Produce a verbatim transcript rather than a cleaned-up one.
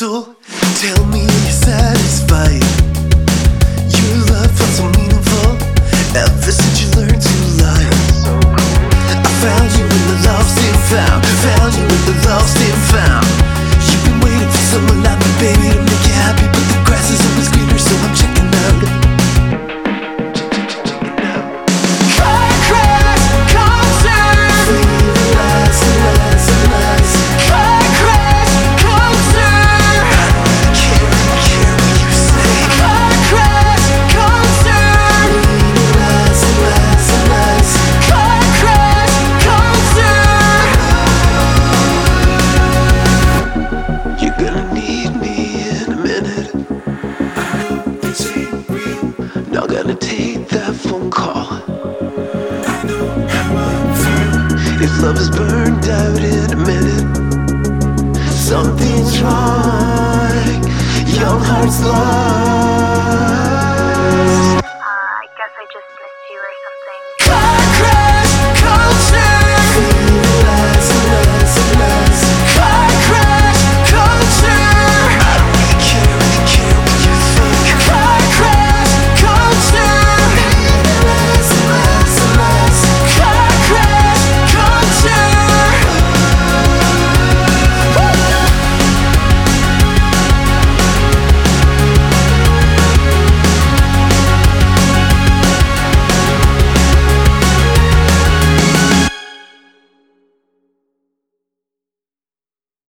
So tell me you're satisfied. Your love felt so meaningful ever since you learned to lie. I found you in the lost and found. Found you in the lost and found. You've been waiting for someone like me, baby, to make you happy, but the grass is always greener, so I'm checking out. Not gonna take that phone call. If love is burned out in a minute, something's wrong. Young hearts lost.